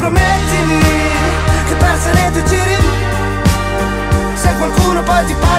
promettimi che perse nei tuoi giri, se qualcuno poi ti parla